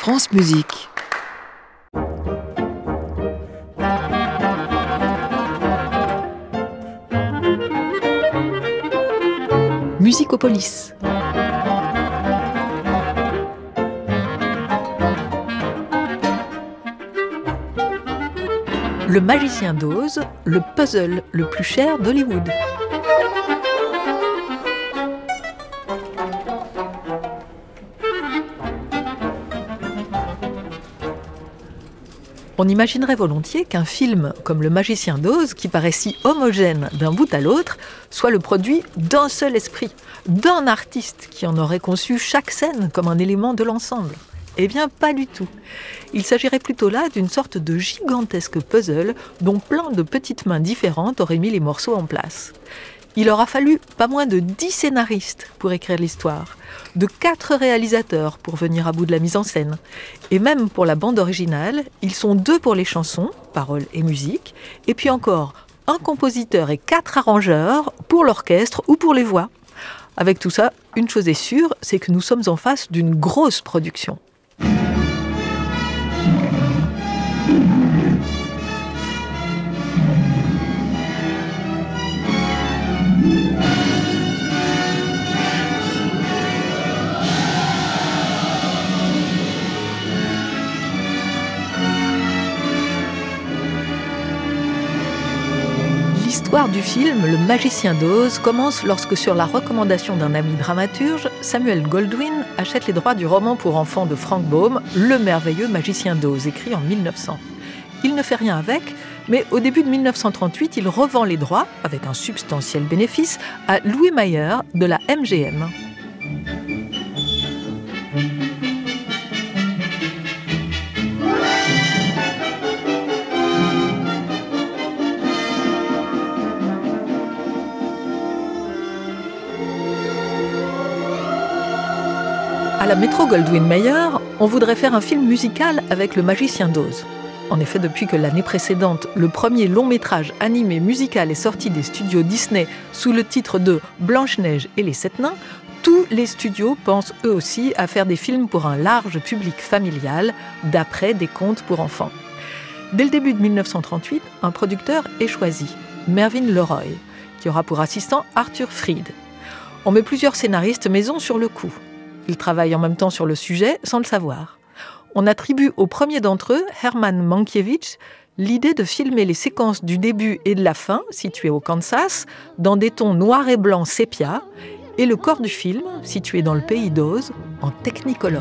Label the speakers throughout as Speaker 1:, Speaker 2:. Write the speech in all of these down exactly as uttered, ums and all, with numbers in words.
Speaker 1: France Musique. Musicopolis. Le Magicien d'Oz, le puzzle le plus cher d'Hollywood. On imaginerait volontiers qu'un film comme Le Magicien d'Oz, qui paraît si homogène d'un bout à l'autre, soit le produit d'un seul esprit, d'un artiste qui en aurait conçu chaque scène comme un élément de l'ensemble. Eh bien, pas du tout. Il s'agirait plutôt là d'une sorte de gigantesque puzzle dont plein de petites mains différentes auraient mis les morceaux en place. Il aura fallu pas moins de dix scénaristes pour écrire l'histoire, de quatre réalisateurs pour venir à bout de la mise en scène. Et même pour la bande originale, ils sont deux pour les chansons, paroles et musique, et puis encore un compositeur et quatre arrangeurs pour l'orchestre ou pour les voix. Avec tout ça, une chose est sûre, c'est que nous sommes en face d'une grosse production. L'histoire du film Le Magicien d'Oz commence lorsque, sur la recommandation d'un ami dramaturge, Samuel Goldwyn achète les droits du roman pour enfants de Frank Baum, Le merveilleux Magicien d'Oz, écrit en mille neuf cents. Il ne fait rien avec, mais au début de mille neuf cent trente-huit, il revend les droits, avec un substantiel bénéfice, à Louis Mayer de la M G M. À la Metro-Goldwyn-Mayer, on voudrait faire un film musical avec Le Magicien d'Oz. En effet, depuis que l'année précédente, le premier long-métrage animé musical est sorti des studios Disney sous le titre de Blanche-Neige et les Sept Nains, tous les studios pensent eux aussi à faire des films pour un large public familial, d'après des contes pour enfants. Dès le début de mille neuf cent trente-huit, un producteur est choisi, Mervyn LeRoy, qui aura pour assistant Arthur Freed. On met plusieurs scénaristes maison sur le coup. Ils travaillent en même temps sur le sujet sans le savoir. On attribue au premier d'entre eux, Herman Mankiewicz, l'idée de filmer les séquences du début et de la fin, situées au Kansas, dans des tons noir et blanc sépia, et le corps du film, situé dans le pays d'Oz, en Technicolor.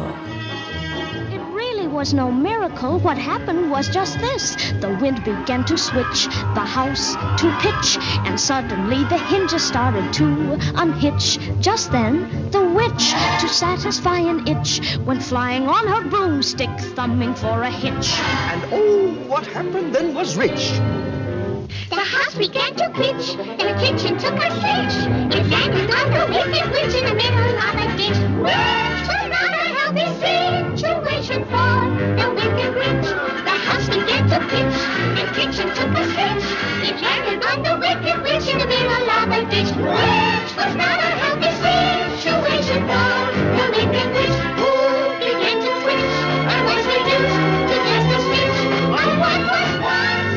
Speaker 2: Was no miracle. What happened was just this. The wind began to switch, the house to pitch, and suddenly the hinges started to unhitch. Just then, the witch, to satisfy an itch, went flying on her broomstick, thumbing for a hitch.
Speaker 3: And oh, what happened then was rich.
Speaker 4: The house began to pitch, and the kitchen took a switch. It landed on the wicked witch in the middle of a ditch. Which was not a healthy situation for the wicked witch. The house began to pitch, and the kitchen took a switch. It landed on the wicked witch in the middle of a ditch. Which was not a healthy situation for the wicked witch, who began to twitch and was reduced to just a switch. And what was once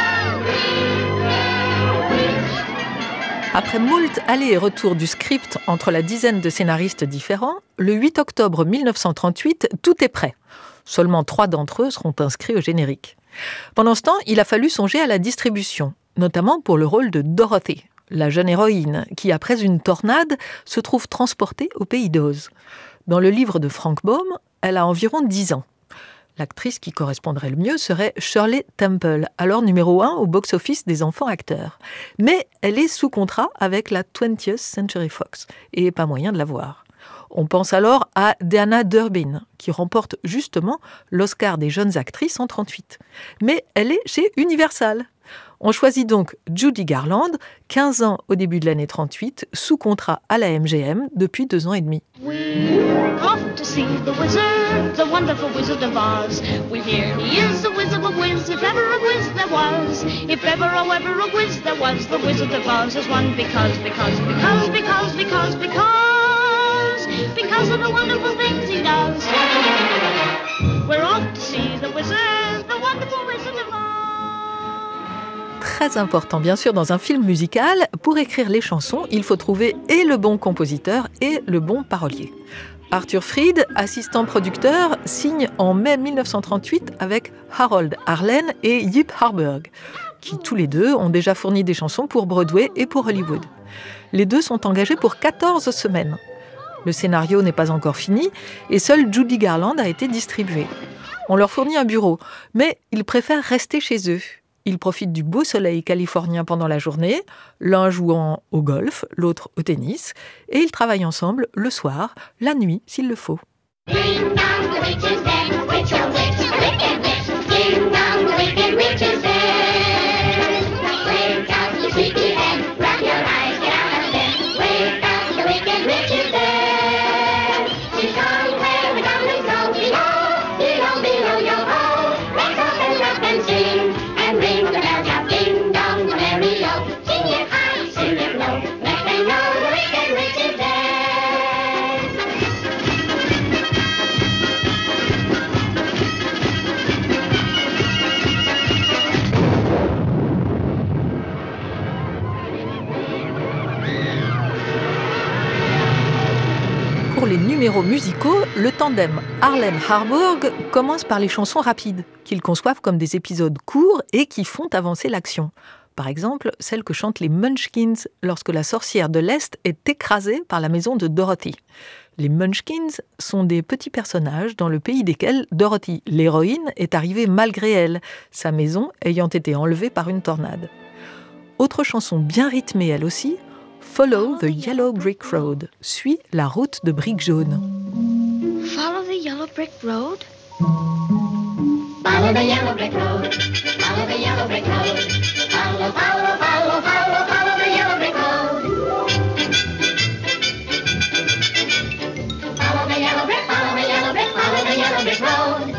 Speaker 1: Après moult allers et retours du script entre la dizaine de scénaristes différents, le huit octobre mille neuf cent trente-huit, tout est prêt. Seulement trois d'entre eux seront inscrits au générique. Pendant ce temps, il a fallu songer à la distribution, notamment pour le rôle de Dorothy, la jeune héroïne qui, après une tornade, se trouve transportée au pays d'Oz. Dans le livre de Frank Baum, elle a environ dix ans. L'actrice qui correspondrait le mieux serait Shirley Temple, alors numéro un au box-office des enfants acteurs. Mais elle est sous contrat avec la twentieth Century Fox, et pas moyen de la voir. On pense alors à Deanna Durbin, qui remporte justement l'Oscar des jeunes actrices en trente-huit. Mais elle est chez Universal. On choisit donc Judy Garland, quinze ans au début de l'année trente-huit, sous contrat à la M G M depuis deux ans et demi.
Speaker 2: We're off to see the wizard, the wonderful Wizard of Oz. We hear he is the Wizard of Wiz, if ever a Wiz there was. If ever, oh, ever a Wiz there was, the Wizard of Oz is one because, because, because, because, because, because, because of the wonderful things he does.
Speaker 1: très important, bien sûr, dans un film musical. Pour écrire les chansons, il faut trouver et le bon compositeur et le bon parolier. Arthur Freed, assistant producteur, signe en mai dix-neuf cent trente-huit avec Harold Arlen et Yip Harburg, qui tous les deux ont déjà fourni des chansons pour Broadway et pour Hollywood. Les deux sont engagés pour quatorze semaines. Le scénario n'est pas encore fini et seule Judy Garland a été distribuée. On leur fournit un bureau, mais ils préfèrent rester chez eux. Ils profitent du beau soleil californien pendant la journée, l'un jouant au golf, l'autre au tennis, et ils travaillent ensemble le soir, la nuit s'il le faut.
Speaker 4: Ding dong, the witch is dead. Witch, oh witch, the wicked witch. Ding dong, the wicked witch is dead. Wake up, you sleepyhead. Rub your eyes, get out of bed. Wake up, the wicked witch is dead. She's gone where the goblins go. Below, below, below your hole. Rise up and up and sing, and ring the bell top. Ding dong, the merry-o. Sing it high, sing it low. Let them know the wicked witch is dead.
Speaker 1: Pour les numéros musicaux, le tandem Arlen-Harburg commence par les chansons rapides, qu'ils conçoivent comme des épisodes courts et qui font avancer l'action. Par exemple, celle que chantent les Munchkins lorsque la sorcière de l'Est est écrasée par la maison de Dorothy. Les Munchkins sont des petits personnages dans le pays desquels Dorothy, l'héroïne, est arrivée malgré elle, sa maison ayant été enlevée par une tornade. Autre chanson bien rythmée elle aussi, Follow the Yellow Brick Road, suit la route de briques jaunes.
Speaker 2: Follow the yellow brick road.
Speaker 4: Follow the yellow brick road. Follow the yellow brick road. Follow, follow, follow, follow, follow the yellow brick road. Follow the yellow brick, follow the yellow brick, follow the yellow brick road.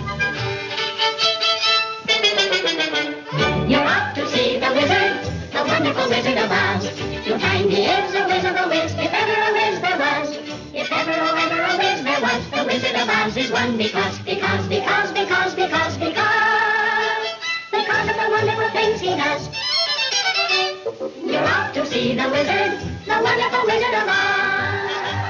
Speaker 4: You're off to see the wizard, the wonderful Wizard of Oz. You'll find he is a wizard of a whiz, if ever a whiz there was. If ever, oh, ever a whiz there was, the Wizard of Oz is one because, because, because, because, because, because, because of the wonderful things he does. You're off to see the wizard, the wonderful Wizard of Oz.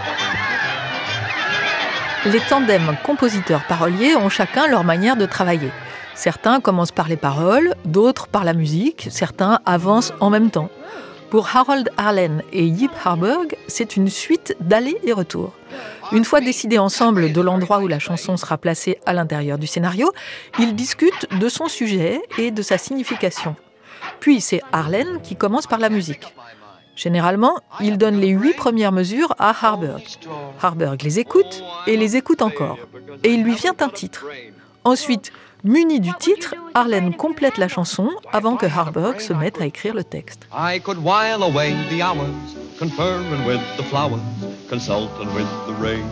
Speaker 1: Les tandems compositeurs-paroliers ont chacun leur manière de travailler. Certains commencent par les paroles, d'autres par la musique, certains avancent en même temps. Pour Harold Arlen et Yip Harburg, c'est une suite d'allers et retours. Une fois décidés ensemble de l'endroit où la chanson sera placée à l'intérieur du scénario, ils discutent de son sujet et de sa signification. Puis c'est Arlen qui commence par la musique. Généralement, il donne les huit premières mesures à Harburg. Harburg les écoute et les écoute encore. Et il lui vient un titre. Ensuite, muni du titre, Arlen complète la chanson avant que Harburg se mette à écrire le texte.
Speaker 3: I could while away the hours, conferring with the flowers, consulting with the rain.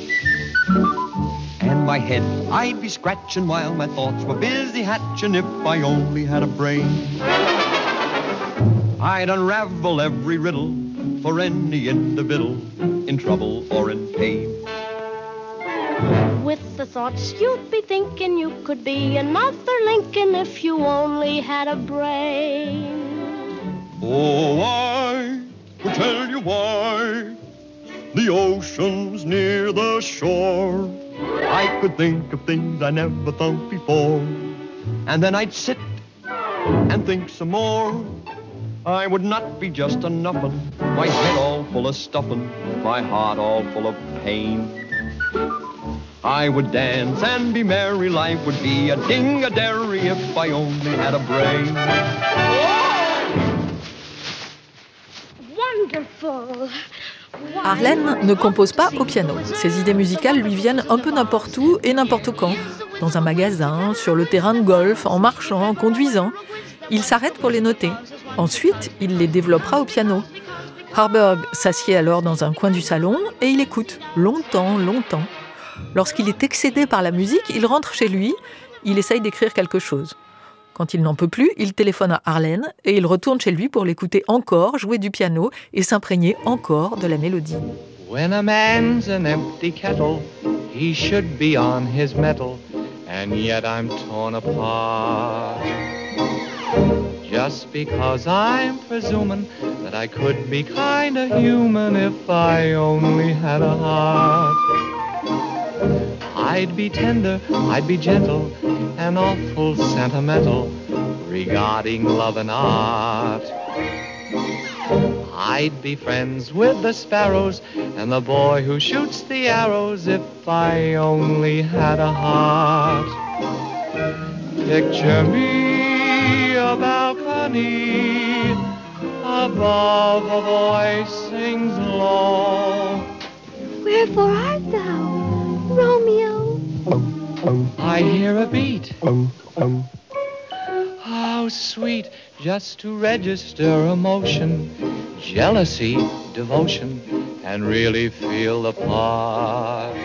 Speaker 3: And my head I'd be scratching while my thoughts were busy hatching if I only had a brain. I'd unravel every riddle for any individual in trouble or in pain.
Speaker 2: With the thoughts you'd be thinking you could be another Lincoln if you only had a brain.
Speaker 3: Oh, I will tell you why the ocean's near the shore. I could think of things I never thought before, and then I'd sit and think some more. I would not be just a nuffin', my head all full of stuffin', my heart all full of pain. I would dance and be merry, life would be a ding-a-dairy if I only had a brain.
Speaker 2: Wonderful!
Speaker 1: Arlen ne compose pas au piano. Ses idées musicales lui viennent un peu n'importe où et n'importe quand. Dans un magasin, sur le terrain de golf, en marchant, en conduisant. Il s'arrête pour les noter. Ensuite, il les développera au piano. Harburg s'assied alors dans un coin du salon et il écoute, longtemps, longtemps. Lorsqu'il est excédé par la musique, il rentre chez lui, il essaye d'écrire quelque chose. Quand il n'en peut plus, il téléphone à Arlen et il retourne chez lui pour l'écouter encore jouer du piano et s'imprégner encore de la mélodie.
Speaker 5: When a man's an empty kettle, he should be on his mettle, and yet I'm torn apart. just because I'm presuming that I could be kinda human if I only had a heart. I'd be tender, I'd be gentle, and awful sentimental regarding love and art. I'd be friends with the sparrows and the boy who shoots the arrows if I only had a heart. Picture me a balcony above, a voice sings low.
Speaker 2: Wherefore art thou, Romeo?
Speaker 5: I hear a beat. How sweet just to register emotion, jealousy, devotion, and really feel the part.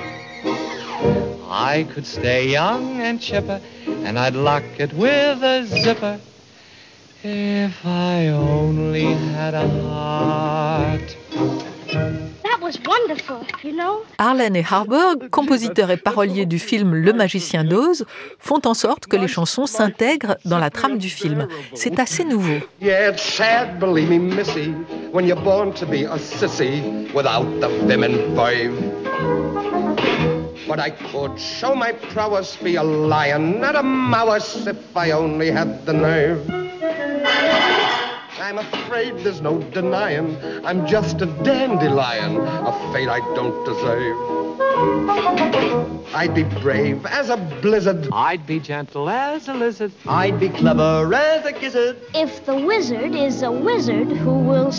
Speaker 5: I could stay young and chipper, and I'd lock it with a zipper if I only had a heart.
Speaker 2: That was wonderful, you know.
Speaker 1: Arlen et Harburg, compositeurs et paroliers du film Le Magicien d'Oz, font en sorte que les chansons s'intègrent dans la trame du film. C'est assez nouveau.
Speaker 6: Yeah, it's sad, believe me, missy, when you're born to be a sissy without the vim and vibe. But I could show my prowess, be a lion, not a mouse, if I only had the nerve. I'm afraid there's no denying I'm just a dandelion, a fate I don't deserve. I'd be brave as a blizzard.
Speaker 5: I'd be gentle as a lizard.
Speaker 6: I'd be clever as a gizzard.
Speaker 2: If the wizard is a wizard who will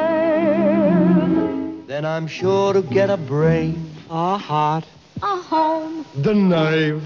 Speaker 2: serve,
Speaker 6: Then I'm sure to get a brain,
Speaker 5: A heart.
Speaker 2: a home.
Speaker 6: the knife.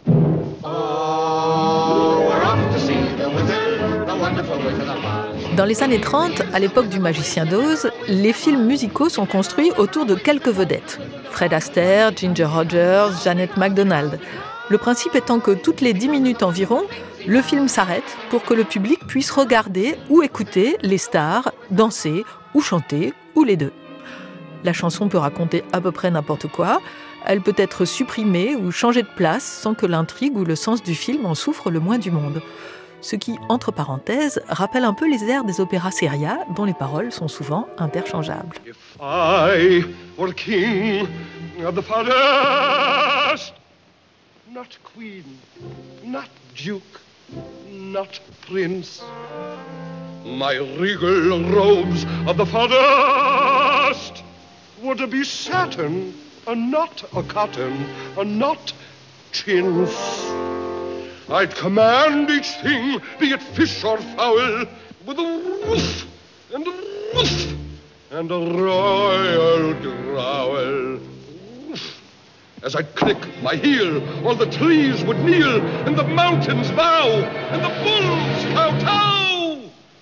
Speaker 3: Oh, we're off to see the wizard, the wonderful Wizard of Oz.
Speaker 1: Dans les années trente, à l'époque du Magicien d'Oz, les films musicaux sont construits autour de quelques vedettes. Fred Astaire, Ginger Rogers, Jeanette MacDonald. Le principe étant que toutes les dix minutes environ, le film s'arrête pour que le public puisse regarder ou écouter les stars danser ou chanter, ou les deux. La chanson peut raconter à peu près n'importe quoi. Elle peut être supprimée ou changée de place sans que l'intrigue ou le sens du film en souffre le moins du monde. Ce qui, entre parenthèses, rappelle un peu les airs des opéras seria dont les paroles sont souvent interchangeables.
Speaker 3: If I were king of the forest,
Speaker 6: Not queen, not duke, not prince.
Speaker 3: my regal robes of the forest
Speaker 6: Would be satin, and not a cotton, and not chintz.
Speaker 3: I'd command each thing, be it fish or fowl, with a woof and a woof and a royal growl. Woof. As I'd click my heel, all the trees would kneel, and the mountains bow, and the bulls kowtow.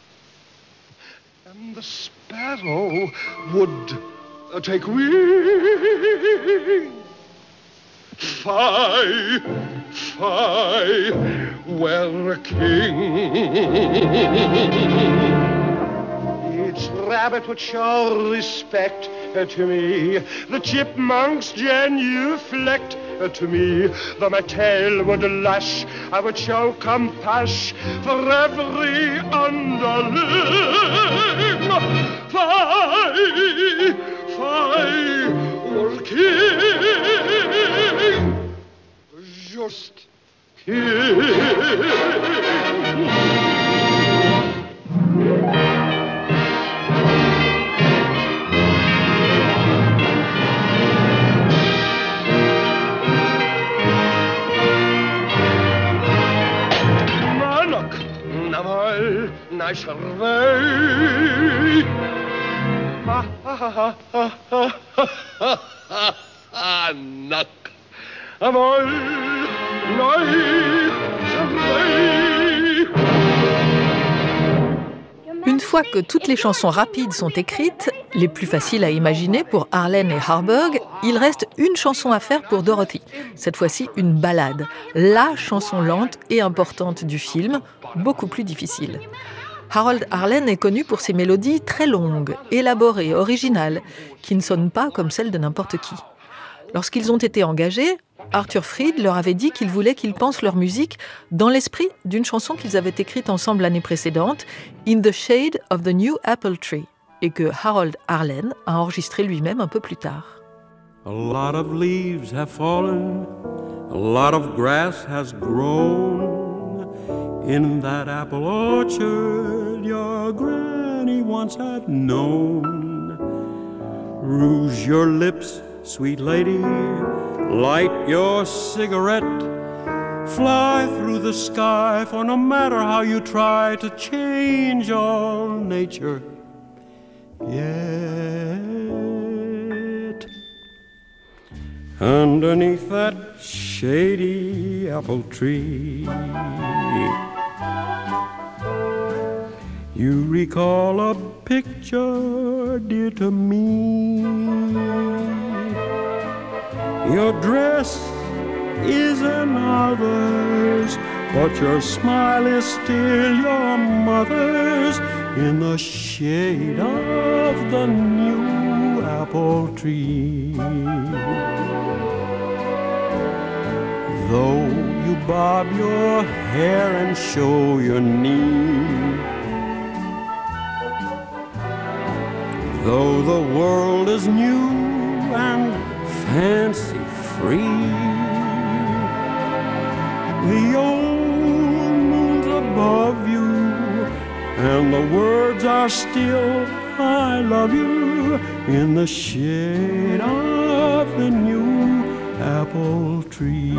Speaker 6: And the sparrow would uh, take wing.
Speaker 3: Fie, fie, were a king.
Speaker 6: Each rabbit would show respect uh, to me. The chipmunks genuflect uh, to me. Though my tail would lash, I would show compassion for every underling.
Speaker 3: Fie, fie, were a king.
Speaker 6: Just
Speaker 3: King.
Speaker 6: Monarch, naval, national. Ha ha ha ha ha ha ha ha. Knock. Amol, noi,
Speaker 1: Une fois que toutes les chansons rapides sont écrites, les plus faciles à imaginer pour Arlen et Harburg, il reste une chanson à faire pour Dorothy. Cette fois-ci, une ballade. La chanson lente et importante du film, beaucoup plus difficile. Harold Arlen est connu pour ses mélodies très longues, élaborées, originales, qui ne sonnent pas comme celles de n'importe qui. Lorsqu'ils ont été engagés, Arthur Freed leur avait dit qu'il voulait qu'ils pensent leur musique dans l'esprit d'une chanson qu'ils avaient écrite ensemble l'année précédente, In the Shade of the New Apple Tree, et que Harold Arlen a enregistré lui-même un peu plus tard.
Speaker 7: A lot of leaves have fallen, a lot of grass has grown in that apple orchard your granny once had known. Rouge your lips, sweet lady, light your cigarette, fly through the sky, for no matter how you try to change all nature, yet underneath that shady apple tree, you recall a picture dear to me. Your dress is another's, but your smile is still your mother's in the shade of the new apple tree. Though you bob your hair and show your knee, though the world is new and fancy-free, the old moon's above you, and the words are still, I love you, in the shade of the new apple tree.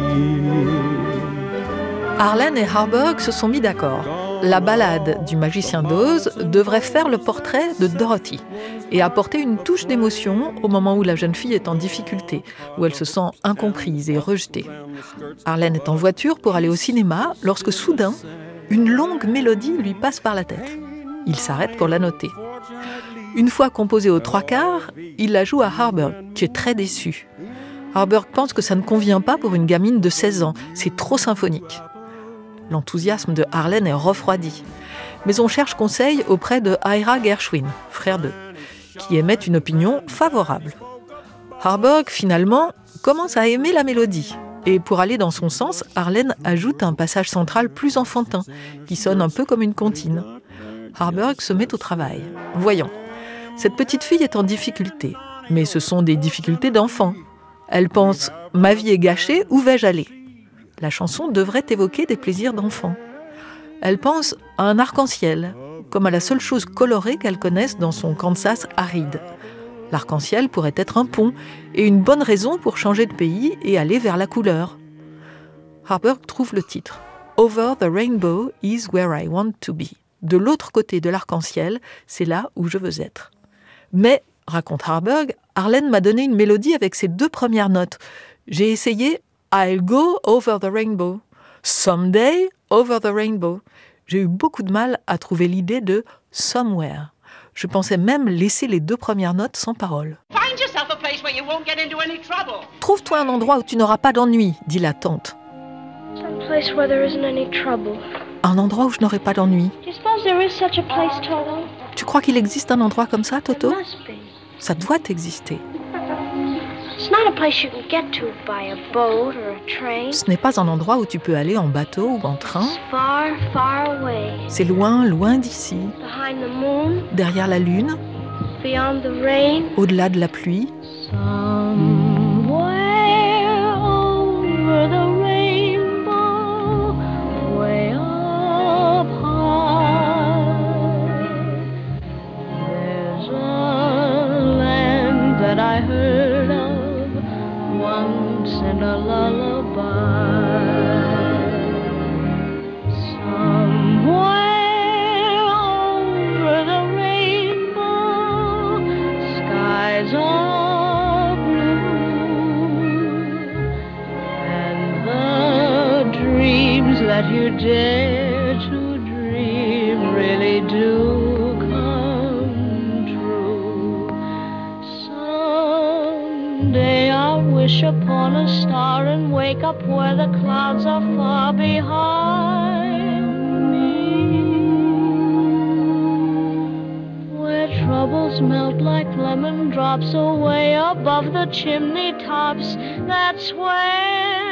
Speaker 1: Arlen et Harburg se sont mis d'accord. La ballade du magicien d'Oz devrait faire le portrait de Dorothy et apporter une touche d'émotion au moment où la jeune fille est en difficulté, où elle se sent incomprise et rejetée. Arlen est en voiture pour aller au cinéma lorsque soudain, une longue mélodie lui passe par la tête. Il s'arrête pour la noter. Une fois composée aux trois quarts, il la joue à Harburg, qui est très déçu. Harburg pense que ça ne convient pas pour une gamine de seize ans, c'est trop symphonique. L'enthousiasme de Arlen est refroidi. Mais on cherche conseil auprès de Ira Gershwin, frère d'eux, qui émet une opinion favorable. Harburg, finalement, commence à aimer la mélodie. Et pour aller dans son sens, Arlen ajoute un passage central plus enfantin, qui sonne un peu comme une comptine. Harburg se met au travail. Voyons, cette petite fille est en difficulté, mais ce sont des difficultés d'enfant. Elle pense « Ma vie est gâchée, où vais-je aller ?» La chanson devrait évoquer des plaisirs d'enfant. Elle pense à un arc-en-ciel, comme à la seule chose colorée qu'elle connaisse dans son Kansas aride. L'arc-en-ciel pourrait être un pont et une bonne raison pour changer de pays et aller vers la couleur. Harburg trouve le titre « Over the rainbow is where I want to be ». De l'autre côté de l'arc-en-ciel, c'est là où je veux être. Mais, raconte Harburg, Arlen m'a donné une mélodie avec ses deux premières notes. J'ai essayé « I'll go over the rainbow »,« Someday over the rainbow ». J'ai eu beaucoup de mal à trouver l'idée de « somewhere ». Je pensais même laisser les deux premières notes sans parole. « Trouve-toi un endroit où tu n'auras pas d'ennui », dit la tante. Un endroit où je n'aurai pas d'ennui. Tu crois qu'il existe un endroit comme ça, Toto ? Ça doit exister. Ce n'est pas un endroit où tu peux aller en bateau ou en train. C'est loin, loin d'ici. Derrière la lune. Au-delà de la pluie.
Speaker 2: I heard of once in a lullaby. Somewhere over the rainbow, skies are blue, and the dreams that you dare to dream really do. Someday I'll wish upon a star and wake up where the clouds are far behind me, where troubles melt like lemon drops away above the chimney tops. That's where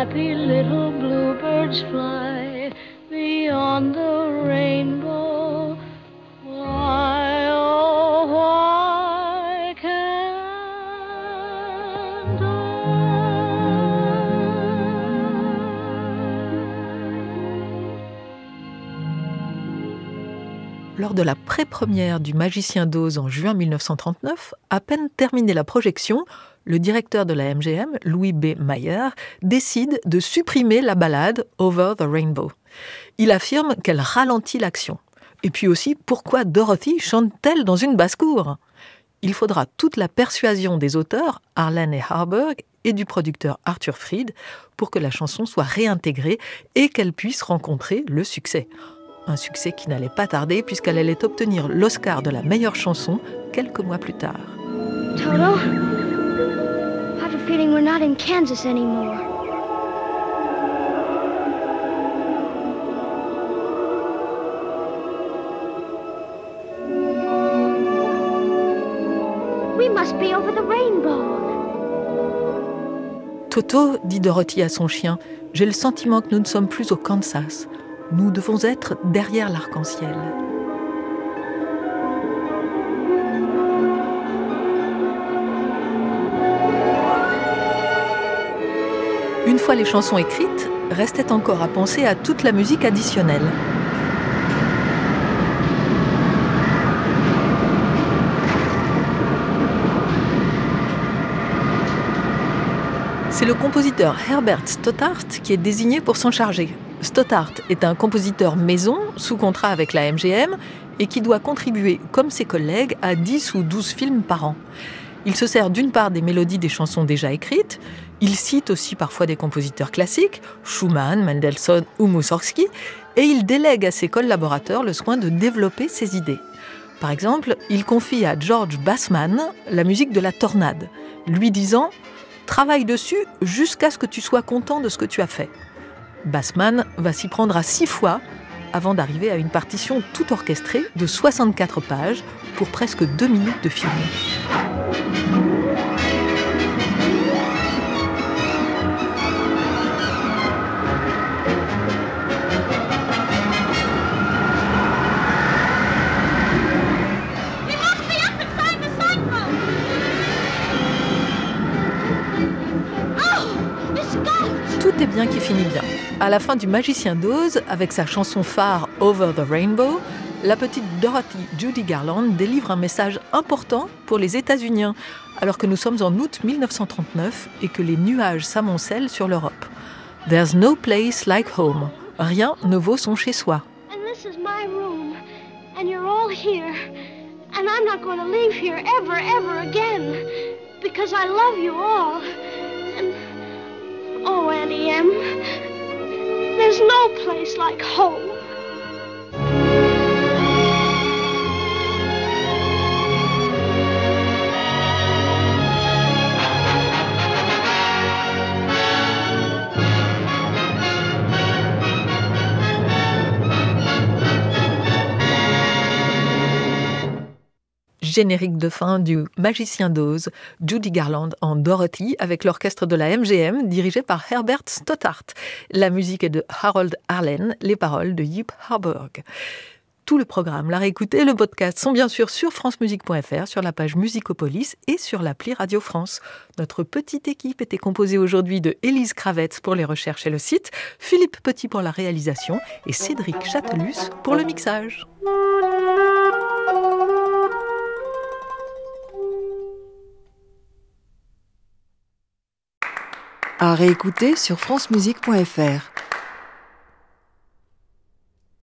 Speaker 2: happy little bluebirds fly beyond the rainbow. Why, oh, why can't I?
Speaker 1: Lors de la pré-première du Magicien d'Oz en juin mille neuf cent trente-neuf, à peine terminée la projection, le directeur de la M G M, Louis B. Mayer, décide de supprimer la ballade « Over the Rainbow ». Il affirme qu'elle ralentit l'action. Et puis aussi, pourquoi Dorothy chante-t-elle dans une basse-cour ? Il faudra toute la persuasion des auteurs, Arlen et Harburg, et du producteur Arthur Freed, pour que la chanson soit réintégrée et qu'elle puisse rencontrer le succès. Un succès qui n'allait pas tarder puisqu'elle allait obtenir l'Oscar de la meilleure chanson quelques mois plus tard.
Speaker 2: Toto, I have a feeling we're not in Kansas anymore. We must be over the rainbow.
Speaker 1: Toto, dit Dorothy à son chien, j'ai le sentiment que nous ne sommes plus au Kansas. Nous devons être derrière l'arc-en-ciel. Une fois les chansons écrites, restait encore à penser à toute la musique additionnelle. C'est le compositeur Herbert Stothart qui est désigné pour s'en charger. Stothart est un compositeur maison, sous contrat avec la M G M, et qui doit contribuer, comme ses collègues, à dix ou douze films par an. Il se sert d'une part des mélodies des chansons déjà écrites, il cite aussi parfois des compositeurs classiques, Schumann, Mendelssohn ou Mussorgsky, et il délègue à ses collaborateurs le soin de développer ses idées. Par exemple, il confie à George Bassman la musique de La Tornade, lui disant « Travaille dessus jusqu'à ce que tu sois content de ce que tu as fait ». Bassman va s'y prendre à six fois avant d'arriver à une partition tout orchestrée de soixante-quatre pages pour presque deux minutes de film. Tout est bien qui finit bien. À la fin du Magicien d'Oz, avec sa chanson phare « Over the Rainbow », la petite Dorothy Judy Garland délivre un message important pour les États-Unis, alors que nous sommes en août mille neuf cent trente-neuf et que les nuages s'amoncellent sur l'Europe. « There's no place like home ». Rien ne vaut son chez-soi.
Speaker 2: And this is my room, and you're all here, and I'm not going to leave here ever, ever again, because I love you all. And oh, Auntie M, there's no place like home.
Speaker 1: Générique de fin du Magicien d'Oz, Judy Garland en Dorothy avec l'orchestre de la M G M dirigé par Herbert Stothart. La musique est de Harold Arlen, les paroles de Yip Harburg. Tout le programme, la réécoute et le podcast sont bien sûr sur francemusique point f r, sur la page Musicopolis et sur l'appli Radio France. Notre petite équipe était composée aujourd'hui de Élise Kravets pour les recherches et le site, Philippe Petit pour la réalisation et Cédric Chatelus pour le mixage.
Speaker 8: À réécouter sur francemusique point f r.